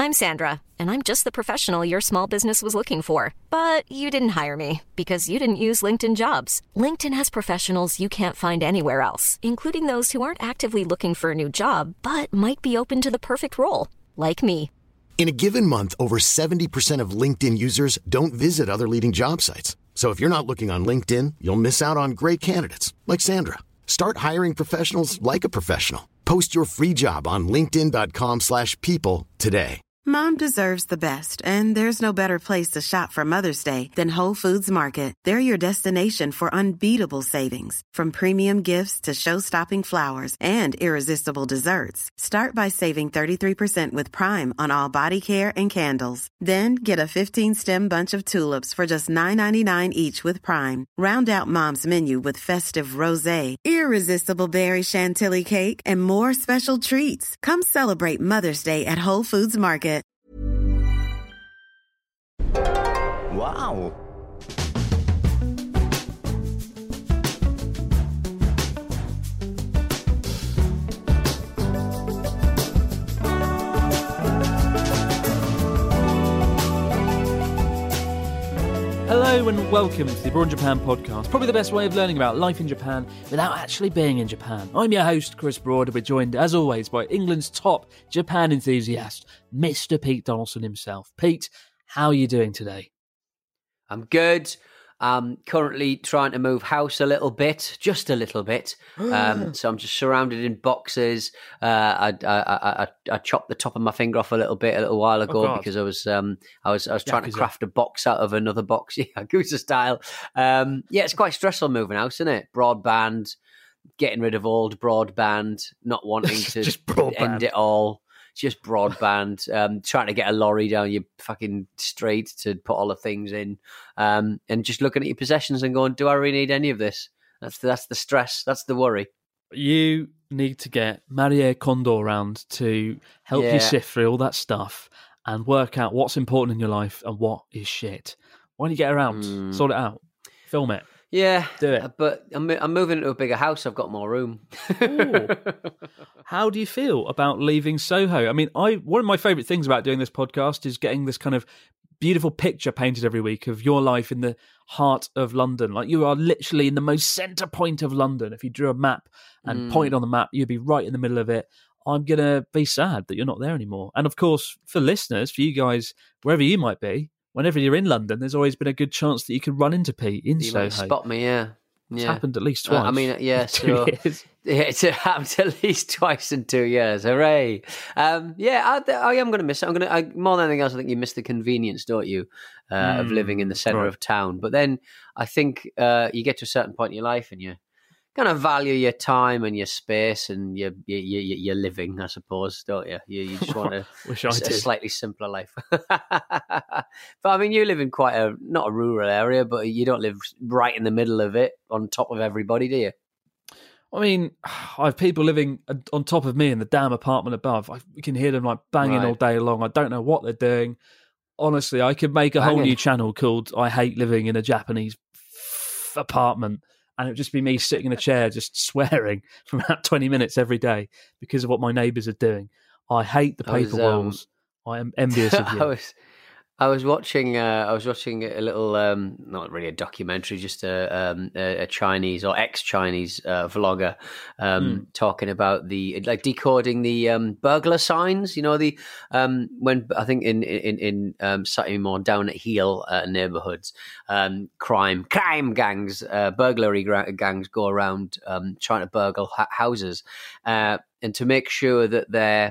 I'm Sandra, and I'm just the professional your small business was looking for. But you didn't hire me because you didn't use LinkedIn Jobs. LinkedIn has professionals you can't find anywhere else, including those who aren't actively looking for a new job, but might be open to the perfect role, like me. In a given month, over 70% of LinkedIn users don't visit other leading job sites. So if you're not looking on LinkedIn, you'll miss out on great candidates like Sandra. Start hiring professionals like a professional. Post your free job on linkedin.com/people today. Mom deserves the best, and there's no better place to shop for Mother's Day than Whole Foods Market. They're your destination for unbeatable savings, from premium gifts to show-stopping flowers and irresistible desserts. Start by saving 33% with Prime on all body care and candles. Then get a 15-stem bunch of tulips for just $9.99 each with Prime. Round out Mom's menu with festive rosé, irresistible berry chantilly cake, and more special treats. Come celebrate Mother's Day at Whole Foods Market. Wow. Hello and welcome to the Abroad in Japan podcast, probably the best way of learning about life in Japan without actually being in Japan. I'm your host, Chris Broad, and we're joined, as always, by England's top Japan enthusiast, Mr. Pete Donaldson himself. Pete, how are you doing today? I'm good. I'm currently trying to move house a little bit, just a little bit. So I'm just surrounded in boxes. I chopped the top of my finger off a little while ago because I was trying to craft a box out of another box, Yakuza style. It's quite stressful moving house, isn't it? Broadband, getting rid of old broadband, not wanting to Just end it all. Just broadband, trying to get a lorry down your fucking street to put all the things in, and just looking at your possessions and going, do I really need any of this? That's the stress. That's the worry. You need to get Marie Kondo around to help you sift through all that stuff and work out what's important in your life and what is shit. Why don't you get around, sort it out, film it? Yeah, do it. But I'm moving into a bigger house. I've got more room. How do you feel about leaving Soho? I mean, one of my favourite things about doing this podcast is getting this kind of beautiful picture painted every week of your life in the heart of London. Like, you are literally in the most centre point of London. If you drew a map and pointed on the map, you'd be right in the middle of it. I'm going to be sad that you're not there anymore. And of course, for listeners, for you guys, wherever you might be, whenever you're in London, there's always been a good chance that you could run into Pete in Soho. You might spot me, yeah. It's happened at least twice. It's happened at least twice in 2 years. Hooray! I am going to miss it. More than anything else, I think you miss the convenience, don't you, of living in the centre of town. But then I think you get to a certain point in your life and you kind of value your time and your space and your living, I suppose, don't you? You just want a slightly simpler life. But I mean, you live in quite not a rural area, but you don't live right in the middle of it, on top of everybody, do you? I mean, I have people living on top of me in the damn apartment above. We can hear them like banging all day long. I don't know what they're doing. Honestly, I could make a whole new channel called I Hate Living in a Japanese Apartment. And it would just be me sitting in a chair just swearing for about 20 minutes every day because of what my neighbours are doing. I hate the paper walls. I am envious of you. I was watching a little, not really a documentary, just a Chinese or ex-Chinese vlogger talking about decoding the burglar signs. You know, when I think in slightly more down at heel neighborhoods, crime gangs, burglary gangs go around trying to burgle houses, and to make sure that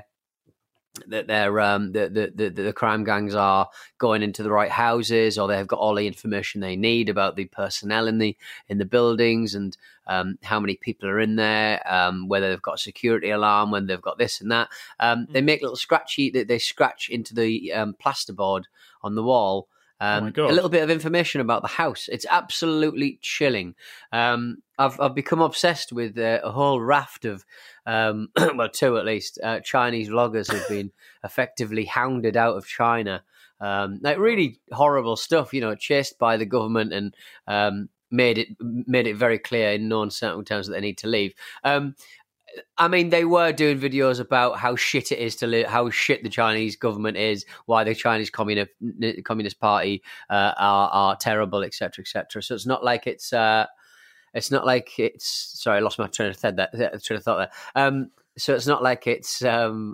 the crime gangs are going into the right houses, or they've got all the information they need about the personnel in the buildings and how many people are in there, whether they've got a security alarm, when they've got this and that. They make little they scratch into the plasterboard on the wall. A little bit of information about the house. It's absolutely chilling. I've become obsessed with a whole raft of, two at least, Chinese vloggers who've been effectively hounded out of China. Like really horrible stuff, chased by the government and made it very clear in no uncertain terms that they need to leave. I mean, they were doing videos about how shit it is to live, how shit the Chinese government is, why the Chinese Communist Party are terrible, etc., etc. So it's not like it's. Sorry, I lost my train of thought there. So it's not like it's.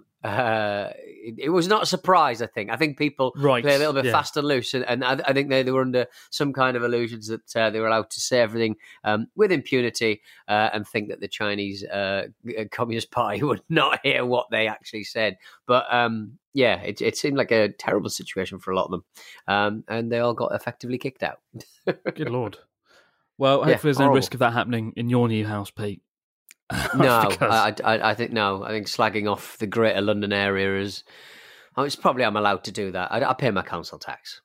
It was not a surprise. I think people play a little bit fast and loose, and I think they were under some kind of illusions that they were allowed to say everything with impunity and think that the Chinese Communist Party would not hear what they actually said. But it seemed like a terrible situation for a lot of them, and they all got effectively kicked out. Good Lord. Well, hopefully there's no risk of that happening in your new house, Pete. No, I think no. I think slagging off the Greater London area is. It's probably I'm allowed to do that. I pay my council tax.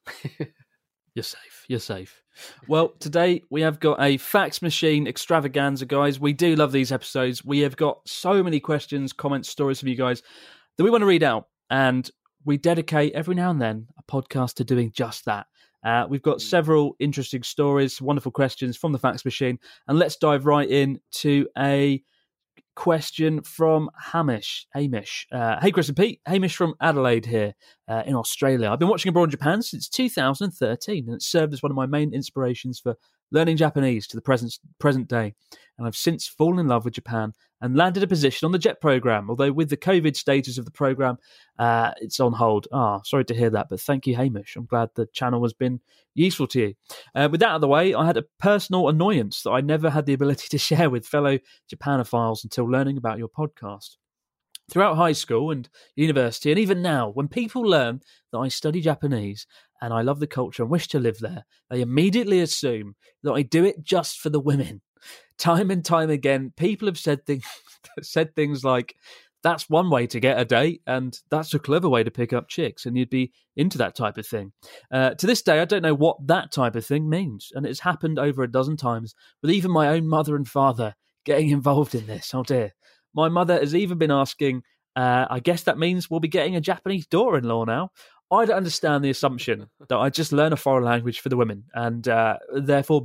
You're safe. Well, today we have got a fax machine extravaganza, guys. We do love these episodes. We have got so many questions, comments, stories from you guys that we want to read out, and we dedicate every now and then a podcast to doing just that. We've got several interesting stories, wonderful questions from the fax machine, and let's dive right in to a question from Hamish. Hey, Chris and Pete. Hamish from Adelaide here in Australia. I've been watching Abroad in Japan since 2013, and it served as one of my main inspirations for learning Japanese to the present day. And I've since fallen in love with Japan and landed a position on the JET program, although with the COVID status of the program, it's on hold. Sorry to hear that, but thank you, Hamish. I'm glad the channel has been useful to you. With that out of the way, I had a personal annoyance that I never had the ability to share with fellow Japanophiles until learning about your podcast. Throughout high school and university, and even now, when people learn that I study Japanese and I love the culture and wish to live there, they immediately assume that I do it just for the women. Time and time again, people have said things like, that's one way to get a date, and that's a clever way to pick up chicks, and you'd be into that type of thing. To this day, I don't know what that type of thing means, and it's happened over a dozen times, with even my own mother and father getting involved in this. Oh dear. My mother has even been asking, I guess that means we'll be getting a Japanese daughter-in-law now. I don't understand the assumption that I just learn a foreign language for the women, and therefore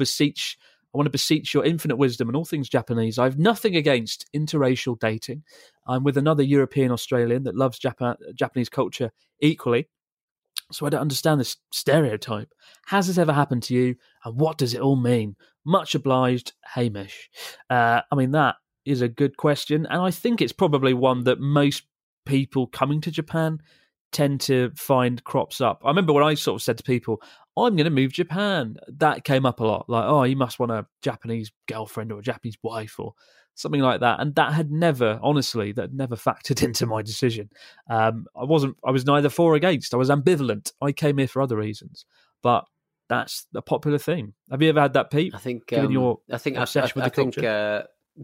I want to beseech your infinite wisdom and all things Japanese. I have nothing against interracial dating. I'm with another European Australian that loves Japanese culture equally. So I don't understand this stereotype. Has this ever happened to you? And what does it all mean? Much obliged, Hamish. That is a good question. And I think it's probably one that most people coming to Japan tend to find crops up. I remember when I sort of said to people, I'm going to move to Japan. That came up a lot. Like, you must want a Japanese girlfriend or a Japanese wife or something like that. And that had never factored into my decision. I was neither for or against. I was ambivalent. I came here for other reasons. But that's a popular thing. Have you ever had that, Pete? I think, given your obsession with the culture?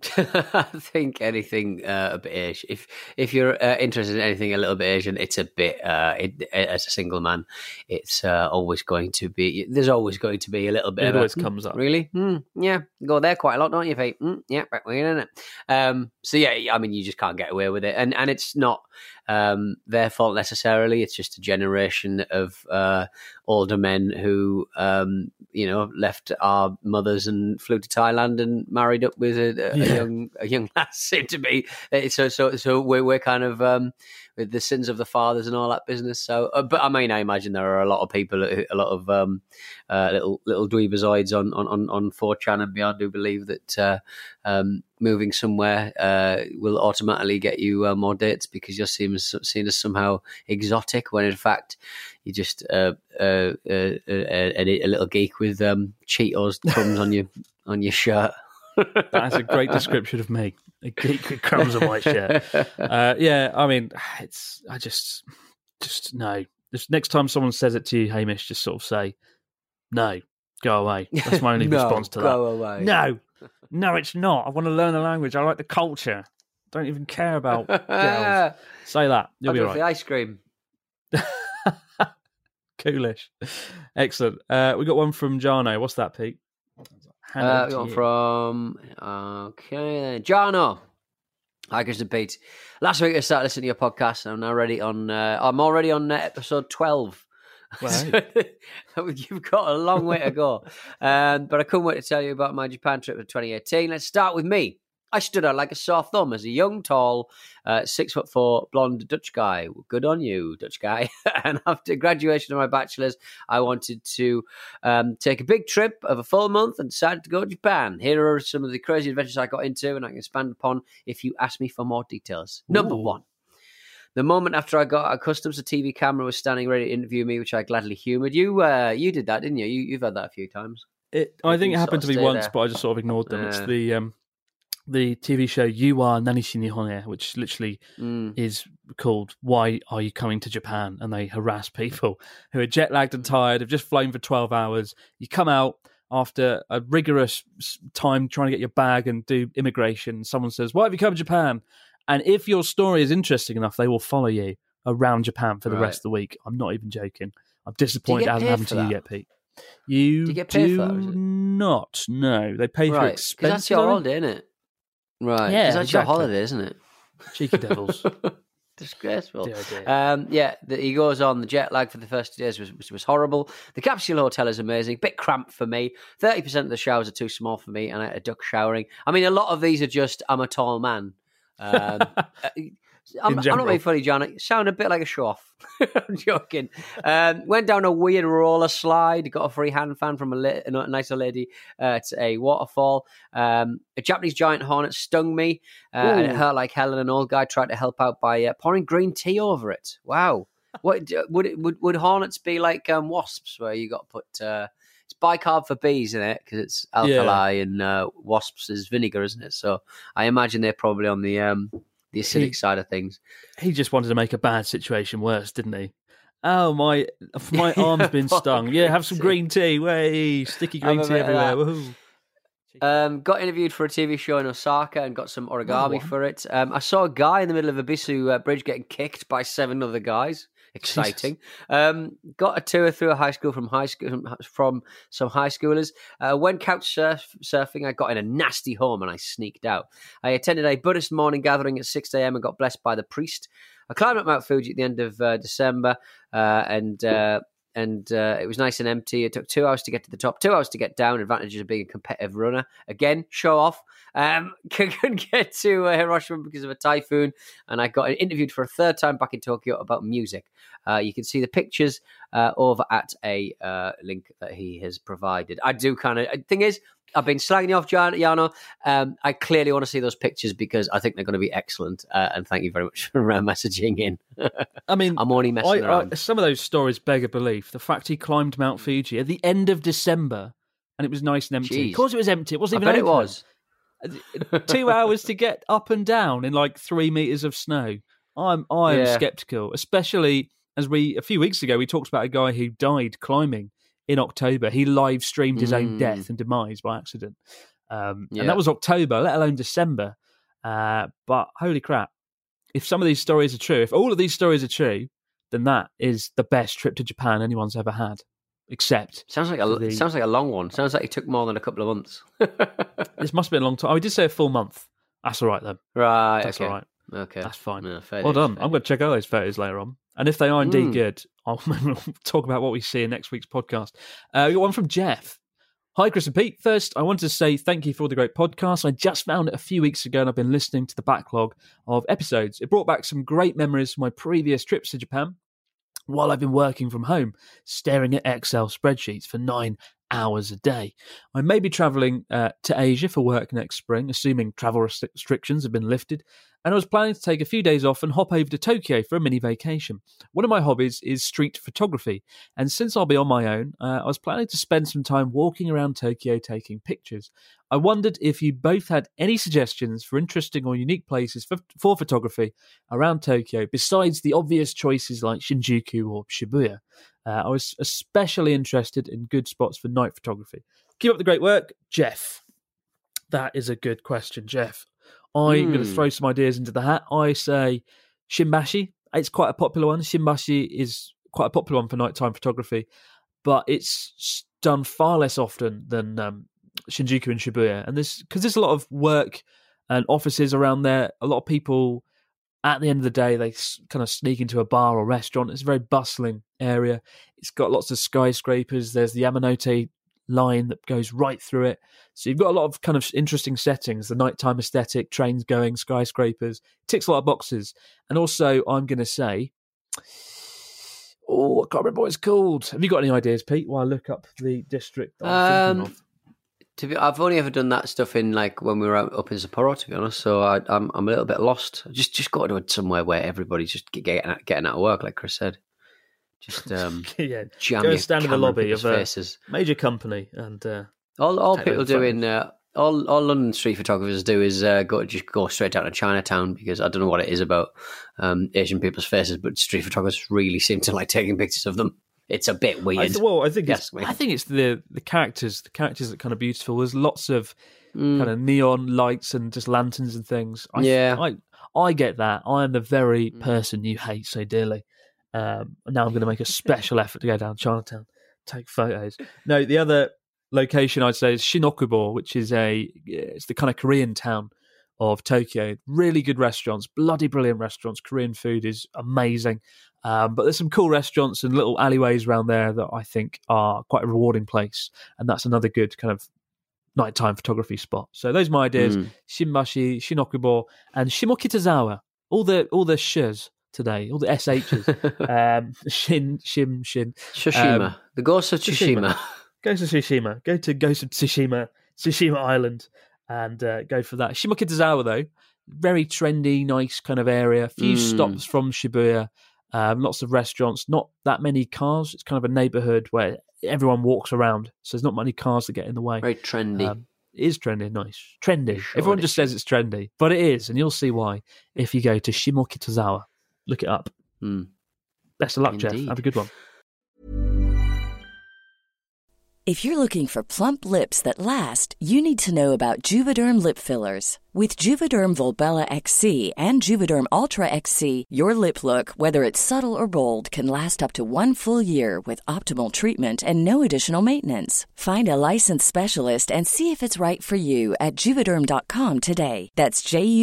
I think anything a bit Asian. If you're interested in anything a little bit Asian, it's a bit. As a single man, it's always going to be. There's always going to be a little bit. It always comes up. Really? Yeah, you go there quite a lot, don't you, Pete? Yeah, right, isn't it? So yeah, I mean, you just can't get away with it, and it's not their fault necessarily. It's just a generation of older men who left our mothers and flew to Thailand and married up with a young lass, seem to be. So we're kind of with the sins of the fathers and all that business. So, but I mean, I imagine there are a lot of people, a lot of little dweebazoids on 4chan and beyond who believe that moving somewhere will automatically get you more dates because you're seen as somehow exotic, when in fact you're just a little geek with Cheetos crumbs on your shirt. That's a great description of me. A geek with crumbs on my shirt. I mean, I just no. Just next time someone says it to you, Hamish, just sort of say, no, go away. That's my only response to that. Go away. No, it's not. I want to learn the language. I like the culture. Don't even care about girls. Say that. You'll be all right. The ice cream. Coolish. Excellent. We got one from Jarno. What's that, Pete? We got one from Jarno. Hi, Chris and Pete. Last week I started listening to your podcast, and I'm already on episode 12. Right. So, you've got a long way to go. But I couldn't wait to tell you about my Japan trip of 2018. Let's start with me. I stood out like a sore thumb as a young, tall, 6'4" blonde Dutch guy. Good on you, Dutch guy. And after graduation of my bachelor's, I wanted to take a big trip of a full month and decided to go to Japan. Here are some of the crazy adventures I got into, and I can expand upon if you ask me for more details. Number one. The moment after I got accustomed to the TV camera was standing ready to interview me, which I gladly humoured. You did that, didn't you? You've had that a few times. I think it happened to me once, but I just sort of ignored them. It's the TV show You Are Nanishi Nihone, which literally is called Why Are You Coming to Japan? And they harass people who are jet lagged and tired, have just flown for 12 hours. You come out after a rigorous time trying to get your bag and do immigration. Someone says, why have you come to Japan? And if your story is interesting enough, they will follow you around Japan for the rest of the week. I'm not even joking. I'm disappointed it hasn't happened to you yet, Pete. You get paid for that, not. No, they pay for expenses. Because that's your holiday, isn't it? Right. Yeah, that's your holiday, isn't it? Cheeky devils. Disgraceful. He goes on, the jet lag for the first 2 days was horrible. The capsule hotel is amazing. Bit cramped for me. 30% of the showers are too small for me, and I had a duck showering. I mean, a lot of these are just, I'm a tall man. I'm not being funny, John. It sounded a bit like a show-off. I'm joking. Went down a weird roller slide. Got a free hand fan from a nicer lady at a waterfall. A Japanese giant hornet stung me. And it hurt like hell. And an old guy tried to help out by pouring green tea over it. Wow. What would hornets be like wasps, where you got to put? It's bicarb for bees in it because it's alkali, and wasps is vinegar, isn't it? So I imagine they're probably on the acidic side of things. He just wanted to make a bad situation worse, didn't he? Oh, my arm's been stung. Yeah, have some green tea. Way sticky green tea everywhere. Got interviewed for a TV show in Osaka and got some origami for it. I saw a guy in the middle of a Bisu bridge getting kicked by 7 other guys. Exciting. Got a tour through a high school from some high schoolers. Went couch surfing. I got in a nasty home and I sneaked out. I attended a Buddhist morning gathering at 6 a.m. and got blessed by the priest. I climbed up Mount Fuji at the end of December, and it was nice and empty. It took 2 hours to get to the top, 2 hours to get down. Advantages of being a competitive runner. Again, show off. Couldn't get to Hiroshima because of a typhoon, and I got interviewed for a third time back in Tokyo about music. You can see the pictures over at a link that he has provided. I do thing is, I've been slagging you off, Jano. I clearly want to see those pictures because I think they're going to be excellent. And thank you very much for messaging in. I mean, I'm only messing around. Some of those stories beg a belief. The fact he climbed Mount Fuji at the end of December and it was nice and empty. Jeez. Of course it was empty. It wasn't even open. It was. 2 hours to get up and down in like 3 meters of snow. I'm skeptical, especially as a few weeks ago, we talked about a guy who died climbing in October. He live streamed his own death and demise by accident. And that was October, let alone December. But holy crap. If some of these stories are true, if all of these stories are true, then that is the best trip to Japan anyone's ever had. Except sounds like a long one. Sounds like it took more than a couple of months. This must have been a long time. Oh, we did say a full month. That's all right then. Right. That's all right. Okay. That's fine. Yeah, well done. I'm going to check out those photos later on. And if they are indeed good, I'll talk about what we see in next week's podcast. We got one from Jeff. Hi, Chris and Pete. First, I wanted to say thank you for the great podcast. I just found it a few weeks ago and I've been listening to the backlog of episodes. It brought back some great memories from my previous trips to Japan while I've been working from home, staring at Excel spreadsheets for 9 hours a day. I may be travelling to Asia for work next spring, assuming travel restrictions have been lifted, and I was planning to take a few days off and hop over to Tokyo for a mini vacation. One of my hobbies is street photography, and since I'll be on my own, I was planning to spend some time walking around Tokyo taking pictures. I wondered if you both had any suggestions for interesting or unique places for photography around Tokyo, besides the obvious choices like Shinjuku or Shibuya. I was especially interested in good spots for night photography. Keep up the great work, Jeff. That is a good question, Jeff. I'm going to throw some ideas into the hat. I say Shimbashi. It's quite a popular one. Shimbashi is quite a popular one for nighttime photography, but it's done far less often than Shinjuku and Shibuya. And because there's a lot of work and offices around there, a lot of people, at the end of the day, they kind of sneak into a bar or restaurant. It's a very bustling area. It's got lots of skyscrapers. There's the Yamanote line that goes right through it. So you've got a lot of kind of interesting settings, the nighttime aesthetic, trains going, skyscrapers, ticks a lot of boxes. And also, I'm going to say, I can't remember what it's called. Have you got any ideas, Pete, while I look up the district that I'm thinking of? I've only ever done that stuff in like when we were up in Sapporo, to be honest. So I'm a little bit lost. Just got to somewhere where everybody's just getting out of work, like Chris said. Just jam go and stand in the lobby of a faces. major company, and all people do in all London street photographers do is go straight down to Chinatown, because I don't know what it is about Asian people's faces, but street photographers really seem to like taking pictures of them. It's a bit weird. I think it's the characters. The characters are kind of beautiful. There's lots of kind of neon lights and just lanterns and things. I get that. I am the very person you hate so dearly. Now I'm going to make a special effort to go down Chinatown, take photos. No, the other location I'd say is Shinokubo, which is it's the kind of Korean town of Tokyo. Really good restaurants, bloody brilliant restaurants. Korean food is amazing. But there's some cool restaurants and little alleyways around there that I think are quite a rewarding place. And that's another good kind of nighttime photography spot. So those are my ideas. Shinbashi, Shinokubo, and Shimokitazawa. All the shs today, all the SHs. Shin. Tsushima. The Ghost of Tsushima. Go to Tsushima. Go to Ghost of Tsushima Island, and go for that. Shimokitazawa, though, very trendy, nice kind of area. A few stops from Shibuya. Lots of restaurants, not that many cars. It's kind of a neighbourhood where everyone walks around, so there's not many cars that get in the way. Very trendy. It is trendy, nice. Trendy. Sure Everyone just says it's trendy, but it is, and you'll see why if you go to Shimokitazawa. Look it up. Best of luck, Indeed. Jeff. Have a good one. If you're looking for plump lips that last, you need to know about Juvederm lip fillers. With Juvederm Volbella XC and Juvederm Ultra XC, your lip look, whether it's subtle or bold, can last up to 1 full year with optimal treatment and no additional maintenance. Find a licensed specialist and see if it's right for you at Juvederm.com today. That's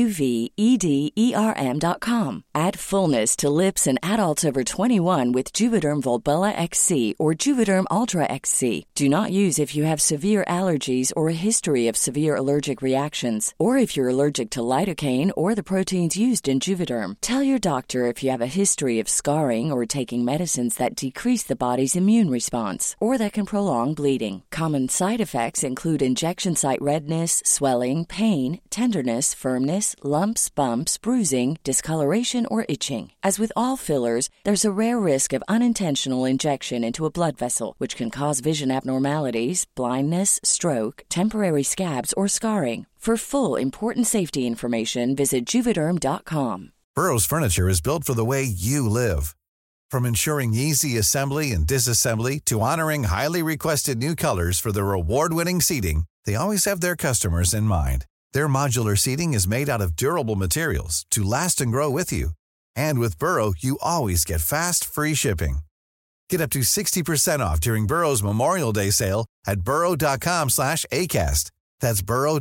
JUVEDERM.com. Add fullness to lips in adults over 21 with Juvederm Volbella XC or Juvederm Ultra XC. Do not use if you have severe allergies or a history of severe allergic reactions, or if you're allergic to lidocaine or the proteins used in Juvederm. Tell your doctor if you have a history of scarring or taking medicines that decrease the body's immune response or that can prolong bleeding. Common side effects include injection site redness, swelling, pain, tenderness, firmness, lumps, bumps, bruising, discoloration, or itching. As with all fillers, there's a rare risk of unintentional injection into a blood vessel, which can cause vision abnormalities, blindness, stroke, temporary scabs, or scarring. For full, important safety information, visit Juvederm.com. Burrow's furniture is built for the way you live. From ensuring easy assembly and disassembly to honoring highly requested new colors for their award-winning seating, they always have their customers in mind. Their modular seating is made out of durable materials to last and grow with you. And with Burrow, you always get fast, free shipping. Get up to 60% off during Burrow's Memorial Day sale at burrow.com/ACAST. That's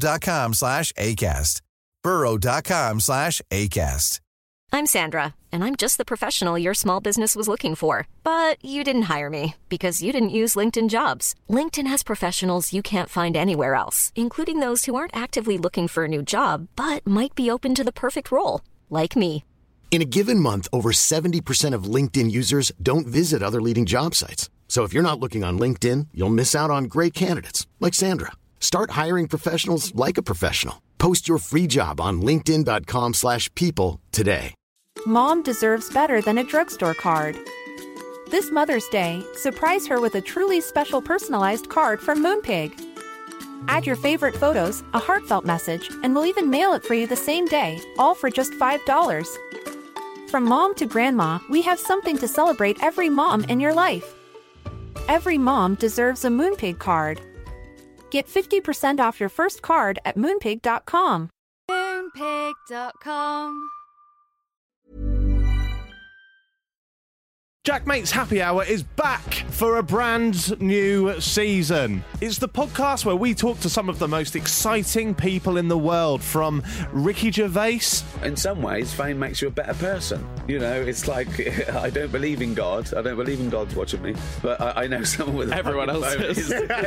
burrow.com/ACAST. burrow.com/ACAST. I'm Sandra, and I'm just the professional your small business was looking for. But you didn't hire me because you didn't use LinkedIn Jobs. LinkedIn has professionals you can't find anywhere else, including those who aren't actively looking for a new job, but might be open to the perfect role, like me. In a given month, over 70% of LinkedIn users don't visit other leading job sites. So if you're not looking on LinkedIn, you'll miss out on great candidates like Sandra. Start hiring professionals like a professional. Post your free job on linkedin.com/people today. Mom deserves better than a drugstore card. This Mother's Day, surprise her with a truly special personalized card from Moonpig. Add your favorite photos, a heartfelt message, and we'll even mail it for you the same day, all for just $5. From mom to grandma, we have something to celebrate every mom in your life. Every mom deserves a Moonpig card. Get 50% off your first card at Moonpig.com. Moonpig.com. Jack Mate's Happy Hour is back for a brand new season. It's the podcast where we talk to some of the most exciting people in the world, from Ricky Gervais. In some ways, fame makes you a better person. You know, it's like, I don't believe in God. I don't believe in God's watching me. But I know someone with everyone else is.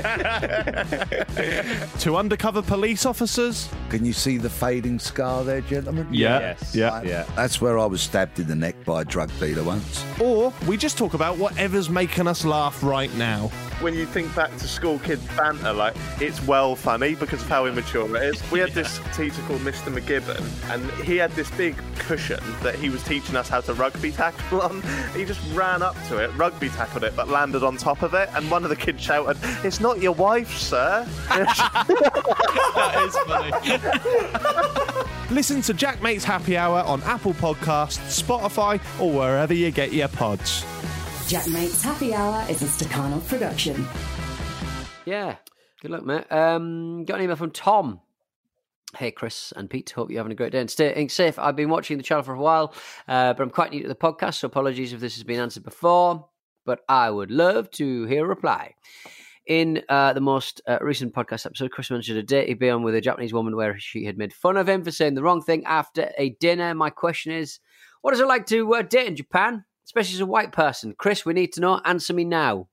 To undercover police officers. Can you see the fading scar there, gentlemen? Yeah. Yes. Yeah. That's where I was stabbed in the neck by a drug dealer once. Or we just talk about whatever's making us laugh right now. When you think back to school kids banter, like, it's well funny because of how immature it is. We had this teacher called Mr. McGibbon, and he had this big cushion that he was teaching us how to rugby tackle on. He just ran up to it, rugby tackled it, but landed on top of it, and one of the kids shouted, "It's not your wife, sir." That is funny. Listen to Jack Mate's Happy Hour on Apple Podcasts, Spotify, or wherever you get your pods. Jack Mate's Happy Hour is a Stakhanov production. Yeah, good luck, mate. Got an email from Tom. Hey, Chris and Pete, hope you're having a great day and staying safe. I've been watching the channel for a while, but I'm quite new to the podcast, so apologies if this has been answered before, but I would love to hear a reply. In the most recent podcast episode, Chris mentioned a date he'd been on with a Japanese woman where she had made fun of him for saying the wrong thing after a dinner. My question is, what is it like to date in Japan? Especially as a white person. Chris, we need to know. Answer me now.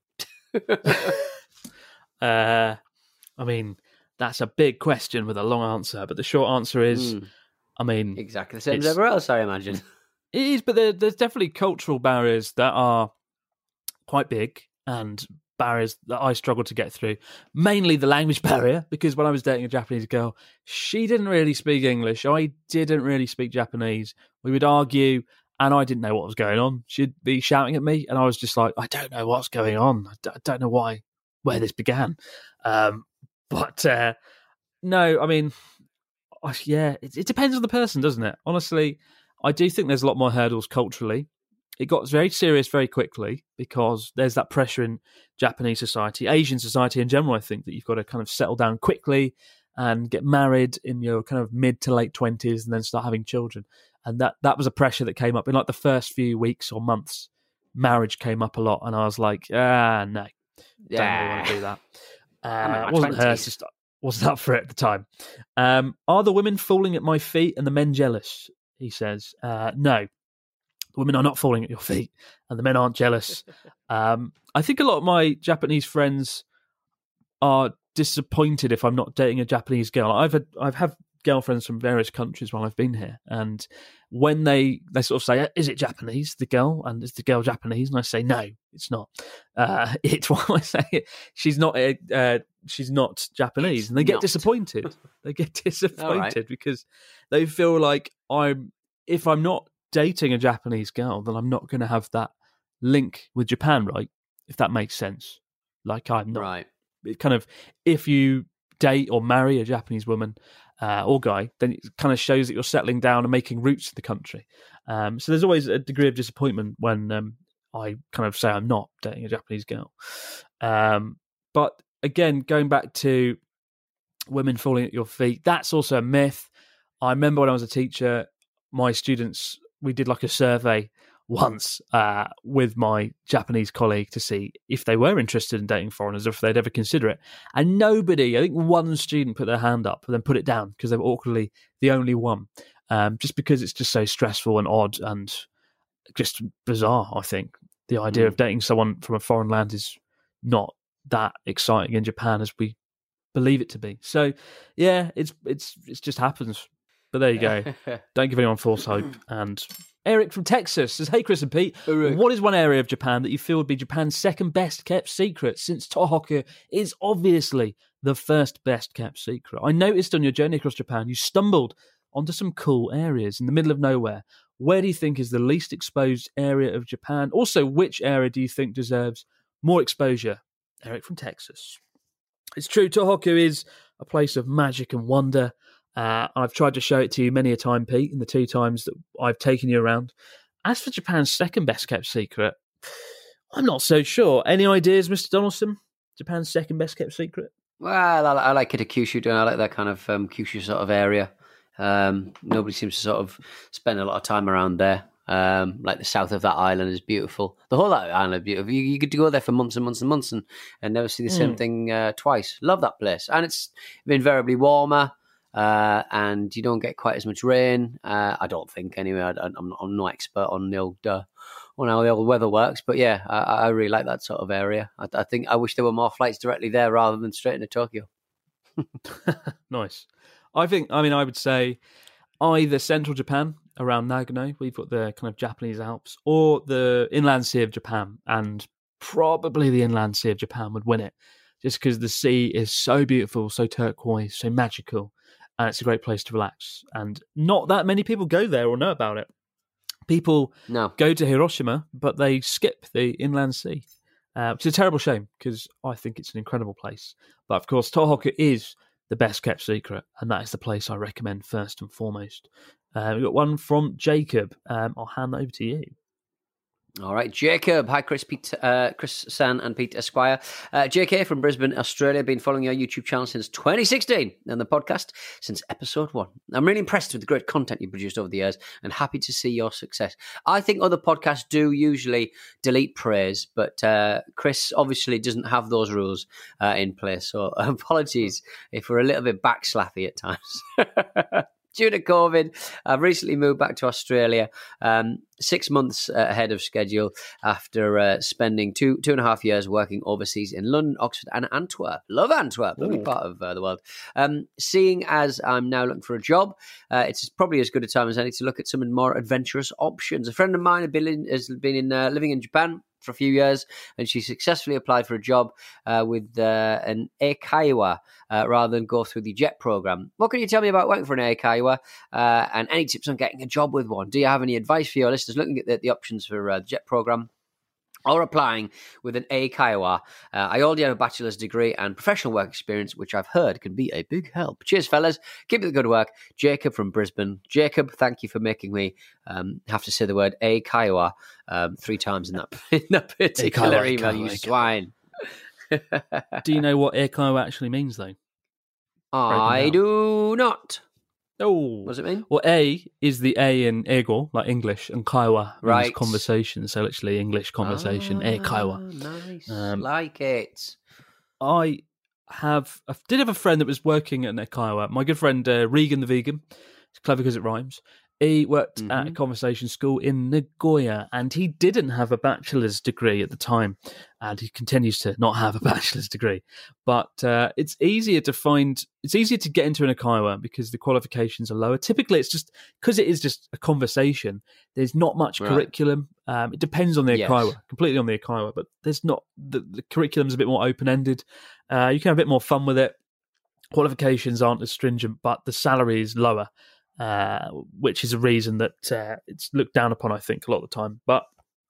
I mean, that's a big question with a long answer, but the short answer is, I mean... Exactly the same as everywhere else, I imagine. It is, but there's definitely cultural barriers that are quite big, and barriers that I struggle to get through. Mainly the language barrier, because when I was dating a Japanese girl, she didn't really speak English. I didn't really speak Japanese. We would argue, and I didn't know what was going on. She'd be shouting at me, and I was just like, I don't know what's going on. I don't know where this began. No, I mean, yeah, it depends on the person, doesn't it? Honestly, I do think there's a lot more hurdles culturally. It got very serious very quickly because there's that pressure in Japanese society, Asian society in general, I think, that you've got to kind of settle down quickly and get married in your kind of mid to late 20s and then start having children. And that was a pressure that came up in like the first few weeks or months. Marriage came up a lot, and I was like, no, don't really want to do that. Wasn't her, just wasn't up for it at the time. Are the women falling at my feet and the men jealous? He says, no. The women are not falling at your feet, and the men aren't jealous. I think a lot of my Japanese friends are disappointed if I'm not dating a Japanese girl. I've had girlfriends from various countries while I've been here, and when they sort of say, "Is it Japanese?" the girl, and is the girl Japanese? And I say, "No, it's not." It's why I say she's not Japanese, and they get disappointed. They get disappointed because they feel like if I'm not dating a Japanese girl, then I'm not going to have that link with Japan, right? If that makes sense. Like I'm not. Right. It kind of, if you date or marry a Japanese woman or guy, then it kind of shows that you're settling down and making roots in the country. So there's always a degree of disappointment when I kind of say I'm not dating a Japanese girl. But again, going back to women falling at your feet, that's also a myth. I remember when I was a teacher, my students, we did like a survey once with my Japanese colleague to see if they were interested in dating foreigners or if they'd ever consider it. And nobody, I think one student put their hand up and then put it down because they were awkwardly the only one. Just because it's just so stressful and odd and just bizarre, I think. The idea of dating someone from a foreign land is not that exciting in Japan as we believe it to be. So, yeah, it just happens. But there you go. Don't give anyone false hope. And Eric from Texas says, hey, Chris and Pete, what is one area of Japan that you feel would be Japan's second best kept secret, since Tohoku is obviously the first best kept secret? I noticed on your journey across Japan, you stumbled onto some cool areas in the middle of nowhere. Where do you think is the least exposed area of Japan? Also, which area do you think deserves more exposure? Eric from Texas. It's true, Tohoku is a place of magic and wonder. I've tried to show it to you many a time, Pete, in the 2 times that I've taken you around. As for Japan's second best kept secret, I'm not so sure. Any ideas, Mr. Donaldson? Japan's second best kept secret? Well, I like Kitakyushu, I like that kind of Kyushu sort of area. Nobody seems to sort of spend a lot of time around there. Like the south of that island is beautiful. The whole island is beautiful. You get to go there for months and months and months and never see the same thing twice. Love that place. And it's invariably warmer. And you don't get quite as much rain. I don't think, anyway. I'm no expert on the old on how the old weather works, but yeah, I really like that sort of area. I think I wish there were more flights directly there rather than straight into Tokyo. Nice. I would say either central Japan around Nagano, we've got the kind of Japanese Alps, or the inland sea of Japan, and probably the inland sea of Japan would win it, just because the sea is so beautiful, so turquoise, so magical. And it's a great place to relax. And not that many people go there or know about it. People go to Hiroshima, but they skip the inland sea, which is a terrible shame because I think it's an incredible place. But of course, Tohoku is the best kept secret, and that is the place I recommend first and foremost. We've got one from Jacob. I'll hand that over to you. All right, Jacob. Hi, Chris, Pete, Chris, San, and Pete Esquire. JK from Brisbane, Australia. Been following your YouTube channel since 2016 and the podcast since episode 1. I'm really impressed with the great content you produced over the years and happy to see your success. I think other podcasts do usually delete praise, but Chris obviously doesn't have those rules in place. So apologies if we're a little bit backslappy at times. Due to COVID, I've recently moved back to Australia 6 months ahead of schedule after spending two and a half years working overseas in London, Oxford and Antwerp. Love Antwerp, lovely part of the world. Seeing as I'm now looking for a job, it's probably as good a time as any to look at some more adventurous options. A friend of mine has been living in Japan for a few years, and she successfully applied for a job with an Eikaiwa rather than go through the JET program. What can you tell me about working for an Eikaiwa and any tips on getting a job with one? Do you have any advice for your listeners looking at the options for the JET program or applying with an Eikaiwa? I already have a bachelor's degree and professional work experience, which I've heard can be a big help. Cheers, fellas. Keep up the good work. Jacob from Brisbane. Jacob, thank you for making me have to say the word Eikaiwa 3 times in that particular email, you swine. Do you know what Eikaiwa actually means, though? I do not. Oh, what does it mean? Well, A is the A in Eigo, like English, and Kaiwa means right. conversation. So literally English conversation. Eikaiwa. Nice, like it. I did have a friend that was working at Eikaiwa. My good friend Regan the Vegan. It's clever because it rhymes. He worked at a conversation school in Nagoya, and he didn't have a bachelor's degree at the time, and he continues to not have a bachelor's degree. But it's easier to get into an Eikaiwa because the qualifications are lower. Typically, it's just because it is just a conversation. There's not much curriculum. It depends on the Eikaiwa, completely on the Eikaiwa, but there's not the curriculum's a bit more open ended. You can have a bit more fun with it. Qualifications aren't as stringent, but the salary is lower. Which is a reason that it's looked down upon, I think, a lot of the time. But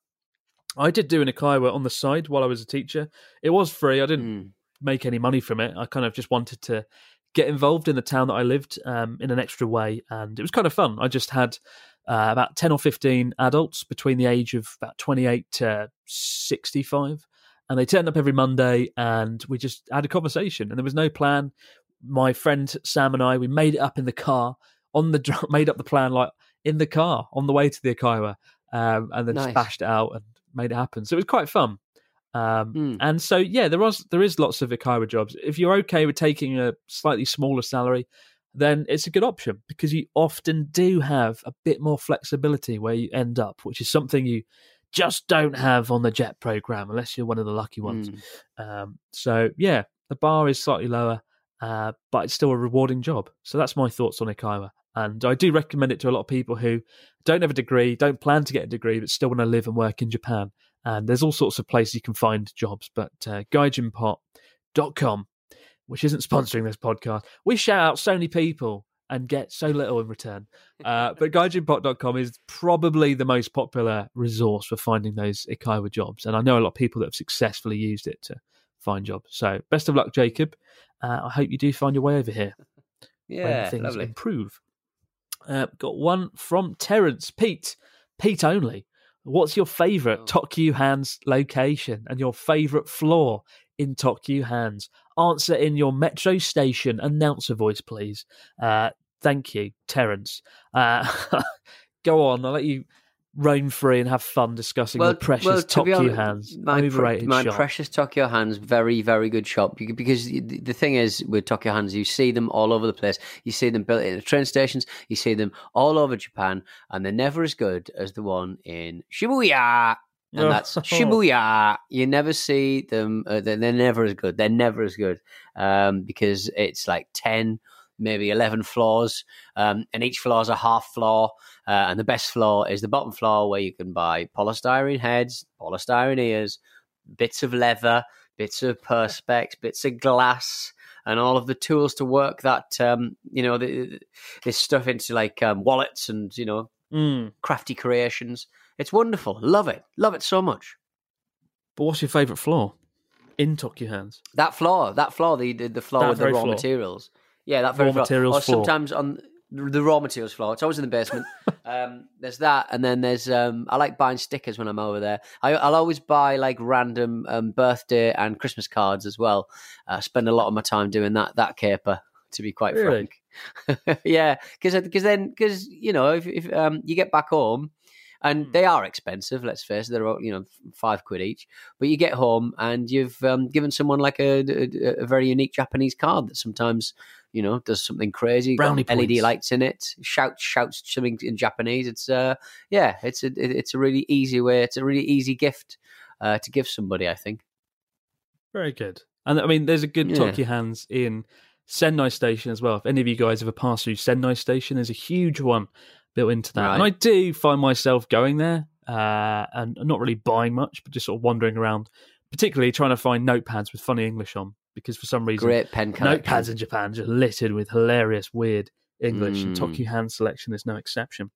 I did do an Eikaiwa on the side while I was a teacher. It was free. I didn't make any money from it. I kind of just wanted to get involved in the town that I lived in an extra way, and it was kind of fun. I just had about 10 or 15 adults between the age of about 28 to 65, and they turned up every Monday, and we just had a conversation, and there was no plan. My friend Sam and I, we made it up in the car. Made up the plan like in the car on the way to the Eikaiwa, and then just bashed it out and made it happen. So it was quite fun. And so there is lots of Eikaiwa jobs. If you're okay with taking a slightly smaller salary, then it's a good option because you often do have a bit more flexibility where you end up, which is something you just don't have on the JET program unless you're one of the lucky ones. The bar is slightly lower, but it's still a rewarding job. So that's my thoughts on Eikaiwa. And I do recommend it to a lot of people who don't have a degree, don't plan to get a degree, but still want to live and work in Japan. And there's all sorts of places you can find jobs. But gaijinpot.com, which isn't sponsoring this podcast, we shout out so many people and get so little in return. But gaijinpot.com is probably the most popular resource for finding those Eikaiwa jobs. And I know a lot of people that have successfully used it to find jobs. So best of luck, Jacob. I hope you do find your way over here. Yeah, when things lovely. improve. Got one from Terence. Pete only. What's your favourite Tokyu Hands location and your favourite floor in Tokyu Hands? Answer in your metro station announcer voice, please. Thank you, Terence. Go on, I'll let you roam free and have fun discussing the precious Tokyo Hands. Overrated my shop. precious Tokyo Hands, very, very good shop. Because the thing is, with Tokyo Hands, you see them all over the place. You see them built in the train stations. You see them all over Japan, and they're never as good as the one in Shibuya. And that's Shibuya. You never see them. They're never as good. They're never as good because it's like 10, maybe 11 floors, and each floor is a half floor. And the best floor is the bottom floor, where you can buy polystyrene heads, polystyrene ears, bits of leather, bits of perspex, bits of glass, and all of the tools to work that this stuff into like wallets and crafty creations. It's wonderful. Love it so much. But what's your favourite floor in Tokyo Hands? That floor, the floor with the raw materials. Yeah, that very raw materials or floor. Sometimes on the raw materials floor. It's always in the basement. There's that, and then there's I like buying stickers when I'm over there. I'll always buy like random birthday and Christmas cards as well. Spend a lot of my time doing that caper, to be quite frank. Yeah, because if you get back home. And they are expensive, let's face it. They're £5 each. But you get home and you've given someone like a very unique Japanese card that sometimes does something crazy. Brownie got LED points. lights in it. Shouts something in Japanese. It's a really easy way. It's a really easy gift to give somebody, I think. Very good. And I mean, there's a good Tokyo Hands in Sendai Station as well. If any of you guys ever pass through Sendai Station, there's a huge one built into that. Right. And I do find myself going there and not really buying much, but just sort of wandering around, particularly trying to find notepads with funny English on, because for some reason, great pen collection. Notepads in Japan just littered with hilarious, weird English, and Tokyo Hand selection is no exception.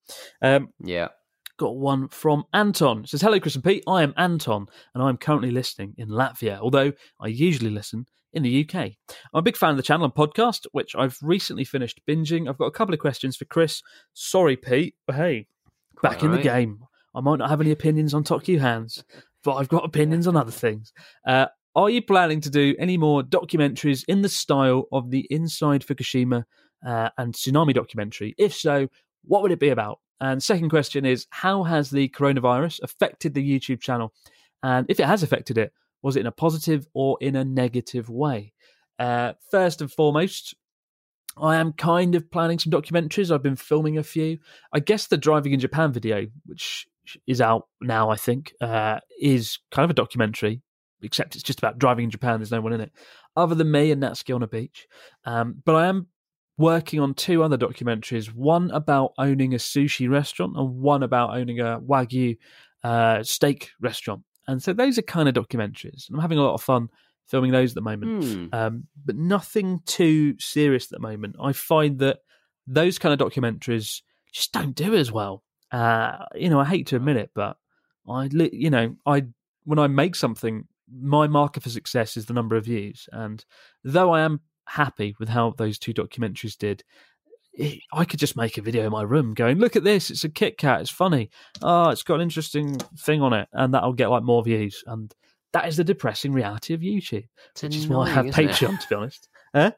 Got one from Anton. It says, "Hello, Chris and Pete. I am Anton, and I'm currently listening in Latvia, although I usually listen in the UK. I'm a big fan of the channel and podcast, which I've recently finished binging. I've got a couple of questions for Chris. Sorry, Pete, but hey, back in the game. I might not have any opinions on Tokyo Hands, but I've got opinions on other things. Are you planning to do any more documentaries in the style of the Inside Fukushima and Tsunami documentary? If so, what would it be about? And second question is, how has the coronavirus affected the YouTube channel? And if it has affected it, was it in a positive or in a negative way? First and foremost, I am kind of planning some documentaries. I've been filming a few. I guess the Driving in Japan video, which is out now, I think, is kind of a documentary, except it's just about driving in Japan. There's no one in it other than me and Natsuki on a beach. But I am working on two other documentaries, one about owning a sushi restaurant and one about owning a Wagyu steak restaurant. And so those are kind of documentaries. I'm having a lot of fun filming those at the moment, but nothing too serious at the moment. I find that those kind of documentaries just don't do as well. I hate to admit it, but when I make something, my marker for success is the number of views. And though I am happy with how those two documentaries did, I could just make a video in my room going, look at this, it's a Kit Kat, it's funny, it's got an interesting thing on it, and that'll get like more views. And that is the depressing reality of YouTube, which is why I have Patreon, to be honest.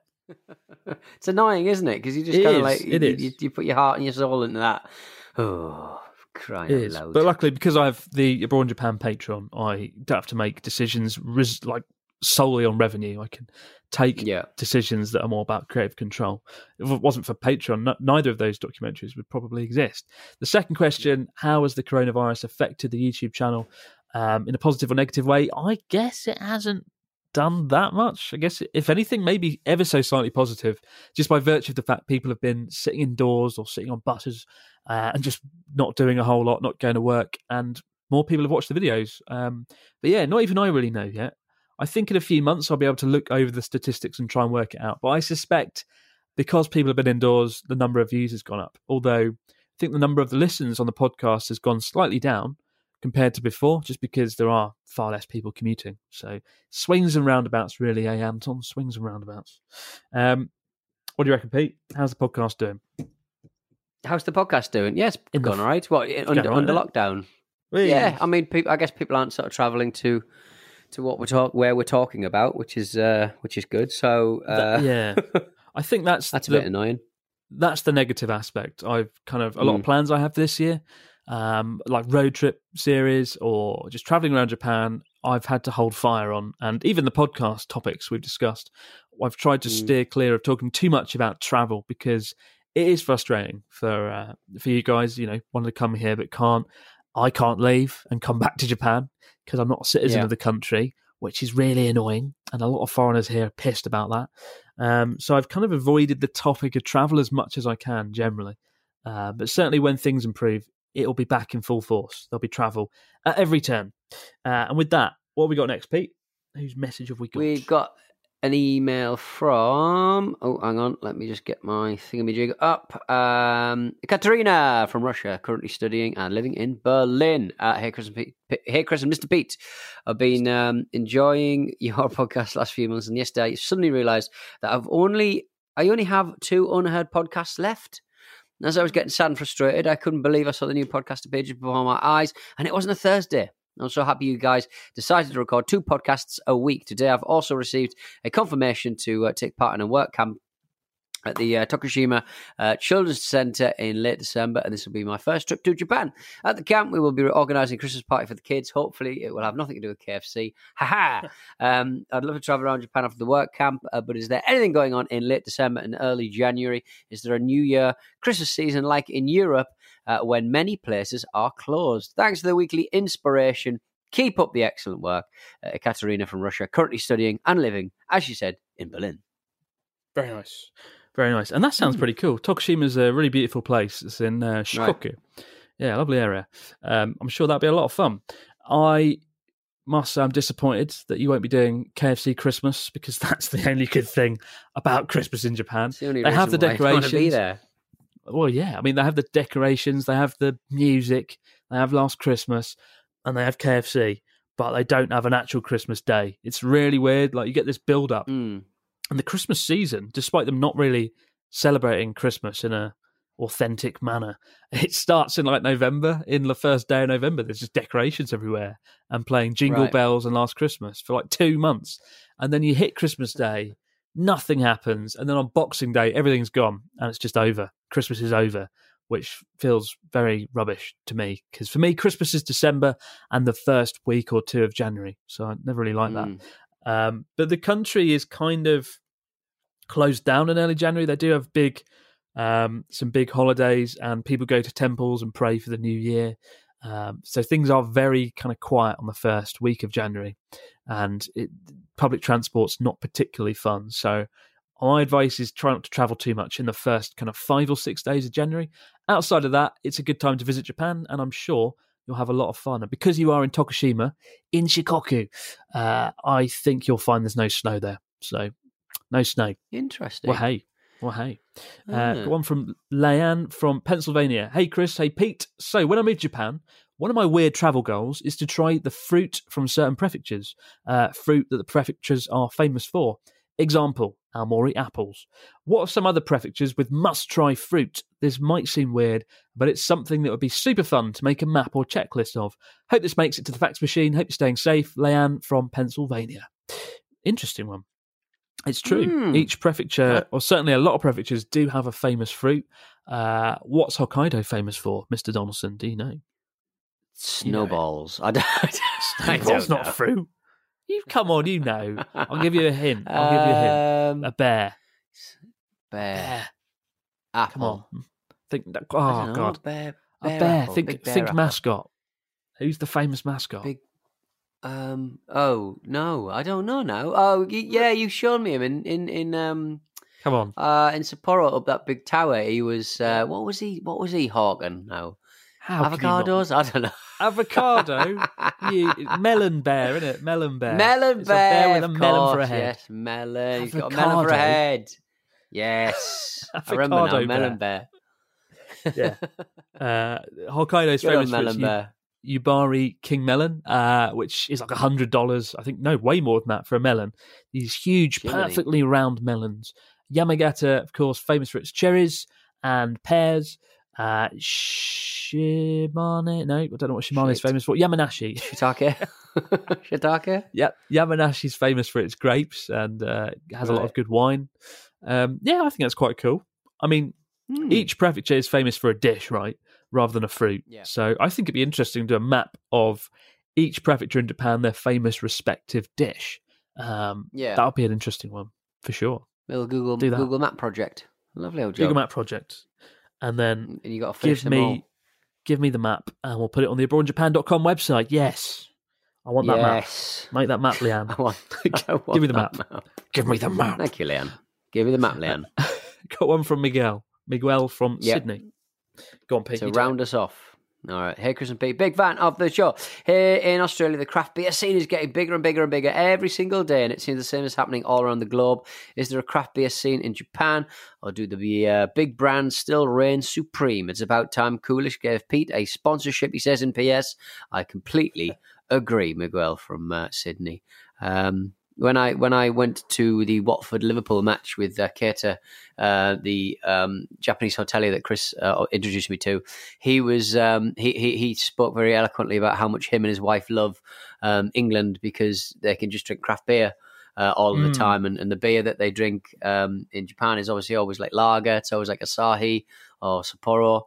It's annoying, isn't it? Because you just kind of like you put your heart and your soul into that. Oh, crying out loud. But luckily, because I have the Abroad in Japan Patreon, I don't have to make decisions solely on revenue. I can take decisions that are more about creative control. If it wasn't for Patreon, neither of those documentaries would probably exist. The second question, how has the coronavirus affected the YouTube channel in a positive or negative way? I guess it hasn't done that much. I guess, if anything, maybe ever so slightly positive, just by virtue of the fact people have been sitting indoors or sitting on buses and just not doing a whole lot, not going to work, and more people have watched the videos. But yeah, not even I really know yet. I think in a few months I'll be able to look over the statistics and try and work it out. But I suspect because people have been indoors, the number of views has gone up. Although I think the number of the listens on the podcast has gone slightly down compared to before, just because there are far less people commuting. So swings and roundabouts, really, Anton? Swings and roundabouts. What do you reckon, Pete? How's the podcast doing? How's the podcast doing? Yes, it's gone all right. What, under lockdown? Really? Yeah, I mean, I guess people aren't sort of travelling to where we're talking about, which is good. So I think that's a bit annoying. That's the negative aspect. I've kind of a lot of plans I have this year. like road trip series or just traveling around Japan, I've had to hold fire on. And even the podcast topics we've discussed, I've tried to steer clear of talking too much about travel because it is frustrating for you guys, wanting to come here but can't. I can't leave and come back to Japan because I'm not a citizen of the country, which is really annoying. And a lot of foreigners here are pissed about that. So I've kind of avoided the topic of travel as much as I can generally. But certainly when things improve, it'll be back in full force. There'll be travel at every turn. And with that, what have we got next, Pete? Whose message have we got? We got an email from... Oh, hang on. Let me just get my thingamajig up. Katerina from Russia, currently studying and living in Berlin. Hey, Chris and Mr. Pete. I've been enjoying your podcast the last few months, and yesterday I suddenly realised that I only have 2 unheard podcasts left. As I was getting sad and frustrated, I couldn't believe I saw the new podcaster pages before my eyes, and it wasn't a Thursday. I'm so happy you guys decided to record 2 podcasts a week. Today, I've also received a confirmation to take part in a work camp at the Tokushima Children's Centre in late December, and this will be my first trip to Japan. At the camp, we will be organising a Christmas party for the kids. Hopefully, it will have nothing to do with KFC. Ha-ha! I'd love to travel around Japan after the work camp, but is there anything going on in late December and early January? Is there a New Year Christmas season like in Europe when many places are closed? Thanks for the weekly inspiration. Keep up the excellent work. Katerina from Russia, currently studying and living, as she said, in Berlin. Very nice. Very nice. And that sounds pretty cool. Tokushima's a really beautiful place. It's in Shikoku. Right. Yeah, lovely area. I'm sure that'll be a lot of fun. I must say I'm disappointed that you won't be doing KFC Christmas because that's the only good thing about Christmas in Japan. The they have the decorations. Be there. Well, yeah. I mean, they have the decorations, they have the music, they have Last Christmas, and they have KFC, but they don't have an actual Christmas day. It's really weird. Like, you get this build-up. And the Christmas season, despite them not really celebrating Christmas in a authentic manner, it starts in like November. In the first day of November, there's just decorations everywhere and playing Jingle Bells and Last Christmas for like 2 months. And then you hit Christmas Day, nothing happens. And then on Boxing Day, everything's gone and it's just over. Christmas is over, which feels very rubbish to me. Because for me, Christmas is December and the first week or 2 of January. So I never really like that. But the country is kind of closed down in early January. They do have some big holidays and people go to temples and pray for the new year. So things are very kind of quiet on the first week of January and public transport's not particularly fun. So my advice is try not to travel too much in the first kind of 5 or 6 days of January. Outside of that, it's a good time to visit Japan and I'm sure you'll have a lot of fun. And because you are in Tokushima, in Shikoku, I think you'll find there's no snow there. So, no snow. Interesting. Well, hey. Got one from Leanne from Pennsylvania. Hey, Chris. Hey, Pete. So, when I'm in Japan, one of my weird travel goals is to try the fruit from certain prefectures. Fruit that the prefectures are famous for. Example, Aomori apples. What are some other prefectures with must-try fruit? This might seem weird, but it's something that would be super fun to make a map or checklist of. Hope this makes it to the fax machine. Hope you're staying safe. Leanne from Pennsylvania. Interesting one. It's true. Each prefecture, or certainly a lot of prefectures, do have a famous fruit. What's Hokkaido famous for, Mr. Donaldson? Do you know? Snowballs. I don't Snowballs not fruit. You come on, you know. I'll give you a hint. A bear. Bear. Apple. Come on. Think. Oh God. Bear a bear. Apple. Think mascot. Who's the famous mascot? Oh no, I don't know now. Oh yeah, you showed me him in Come on. In Sapporo up that big tower. He was what was he hawking now? Avocados? I don't know. Avocado? Melon bear, isn't it? Melon bear. Melon it's bear. A bear with a melon for a head. Yes, melon. He's got a melon for a head. Yes. I remember now, melon bear. Yeah. Hokkaido's famous for its Yubari King melon, which is like $100. I think, no, way more than that for a melon. These huge, perfectly round melons. Yamagata, of course, famous for its cherries and pears. Shimane, no, I don't know what Shimane is famous for. Yamanashi. Shiitake? Yep, Yamanashi's famous for its grapes and has a lot of good wine. Yeah, I think that's quite cool. I mean, each prefecture is famous for a dish, right? rather than a fruit. Yeah. So I think it'd be interesting to do a map of each prefecture in Japan, their famous respective dish. That would be an interesting one for sure. Little Google Map project. Lovely old job. Google Map project. And then you got to finish them all. Give me the map and we'll put it on the abroadinjapan.com website. Yes. I want that map. Make that map, Leanne. Give me the map. Give me the map. Thank you, Leanne. Give me the map, Leanne. Got one from Miguel. Miguel from Sydney. Go on, Pete. To round us off. All right. Hey, Chris and Pete. Big fan of the show. Here in Australia, the craft beer scene is getting bigger and bigger and bigger every single day, and it seems the same is happening all around the globe. Is there a craft beer scene in Japan, or do the big brands still reign supreme? It's about time Coolish gave Pete a sponsorship, he says in PS. I completely agree, Miguel from Sydney. When I went to the Watford-Liverpool match with Keita, the Japanese hotelier that Chris introduced me to, he was he spoke very eloquently about how much him and his wife love England because they can just drink craft beer all of the time, and the beer that they drink in Japan is obviously always like lager. It's always like Asahi or Sapporo.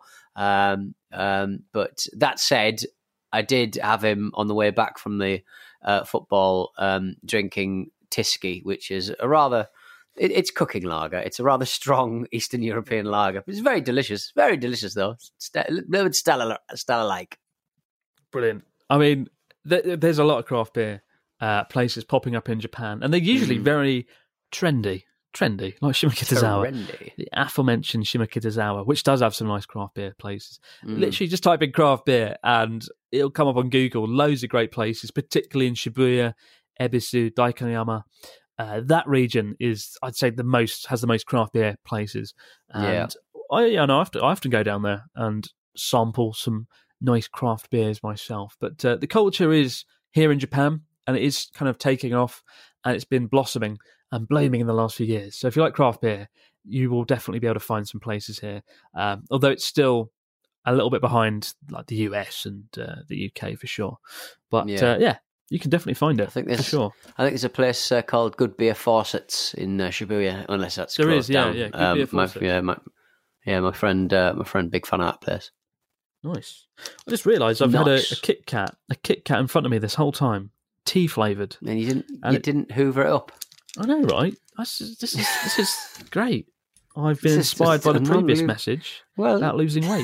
But that said, I did have him on the way back from the football drinking Tyskie, which is a rather... It's cooking lager. It's a rather strong Eastern European lager. It's very delicious. Very delicious, though. A little bit Stella-like. Brilliant. I mean, there's a lot of craft beer places popping up in Japan, and they're usually very trendy, like Shimokitazawa. The aforementioned Shimokitazawa, which does have some nice craft beer places. Literally just type in craft beer and it'll come up on Google. Loads of great places, particularly in Shibuya, Ebisu, Daikanyama. That region is, I'd say, has the most craft beer places. And I often go down there and sample some nice craft beers myself. But the culture is here in Japan, and it is kind of taking off, and it's been blossoming and blooming in the last few years. So if you like craft beer, you will definitely be able to find some places here. Although it's still a little bit behind like the US and the UK for sure. But you can definititely find it for sure. I think there's a place called Good Beer Faucets in Shibuya, unless that's there closed is, down. Good Beer Faucets. My friend, big fan of that place. Nice. I just realised I've had a Kit Kat in front of me this whole time, tea flavoured, and you didn't hoover it up. I know, right? This is great. I've been inspired by the previous message about losing weight.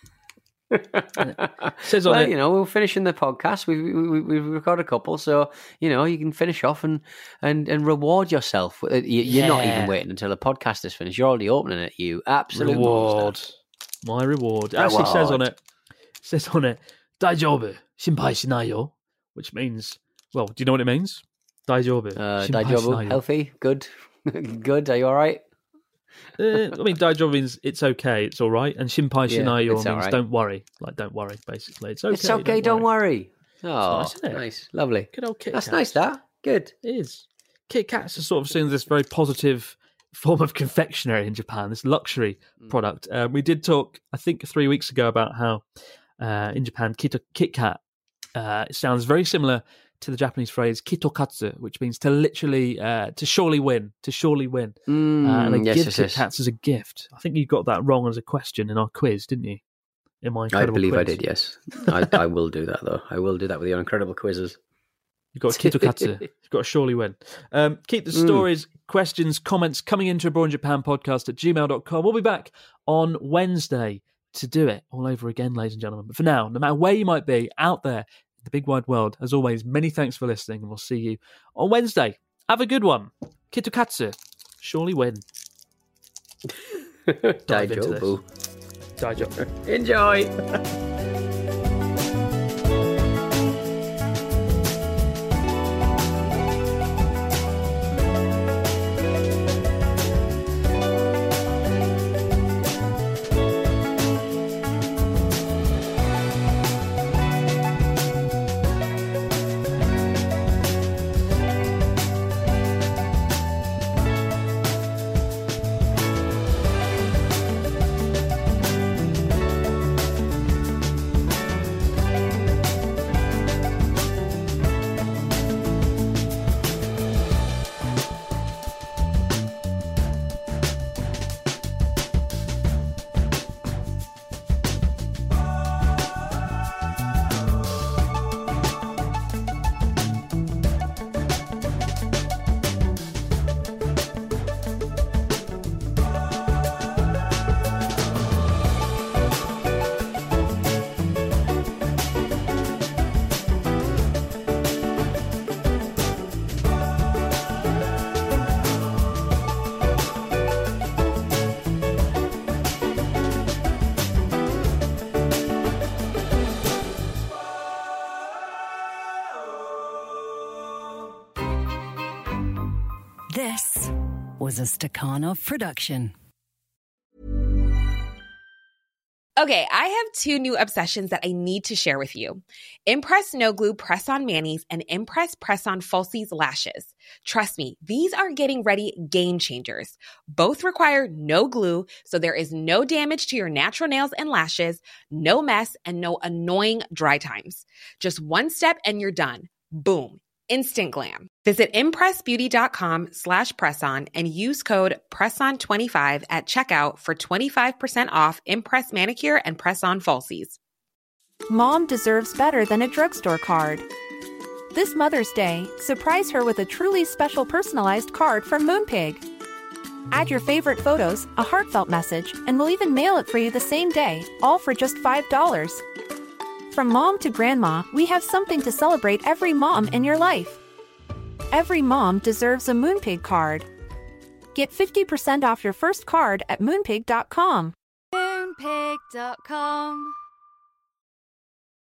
Says on it, we're finishing the podcast. We've recorded a couple, so you can finish off and reward yourself. You're not even waiting until the podcast is finished. You're already opening it. You absolute reward. Monster. My reward. It actually says on it, "Daijoubu, shinpai shinai yo," which means, well, do you know what it means? Daijoubu. Daijoubu, healthy, good, good. Are you all right? I mean, daijoubu means it's okay, it's all right, and shinpai shinai yo means don't worry, don't worry. Basically, it's okay. It's okay, don't worry. Oh, nice, isn't it? Nice, lovely. Good old Kit Kat. That's nice. That good. It is. Kit Kats are sort of seen as this very positive form of confectionery in Japan, this luxury product. We did talk, I think, 3 weeks ago about how in Japan, Kit Kat sounds very similar to the Japanese phrase kitokatsu, which means to literally, to surely win. And they give Kit Kats as a gift. I think you got that wrong as a question in our quiz, didn't you? In my incredible quiz. I did, yes. I will do that, though. I will do that with your incredible quizzes. You've got kitokatsu. You've got to surely win. Keep the stories, questions, comments coming into abroadinjapanpodcast@gmail.com. We'll be back on Wednesday to do it all over again, ladies and gentlemen. But for now, no matter where you might be out there, the big wide world, as always, many thanks for listening, and we'll see you on Wednesday. Have a good one. Kitokatsu, surely win. Daijoubu. Enjoy. This was a Stakhanov production. Okay, I have two new obsessions that I need to share with you. Impress No Glue Press-On Manis and Impress Press-On Falsies Lashes. Trust me, these are getting ready game changers. Both require no glue, so there is no damage to your natural nails and lashes, no mess, and no annoying dry times. Just one step and you're done. Boom. Instant glam. Visit impressbeauty.com/presson and use code PRESSON25 at checkout for 25% off Impress Manicure and Press-On Falsies. Mom deserves better than a drugstore card. This Mother's Day, surprise her with a truly special personalized card from Moonpig. Add your favorite photos, a heartfelt message, and we'll even mail it for you the same day, all for just $5. From mom to grandma, we have something to celebrate every mom in your life. Every mom deserves a Moonpig card. Get 50% off your first card at moonpig.com. Moonpig.com.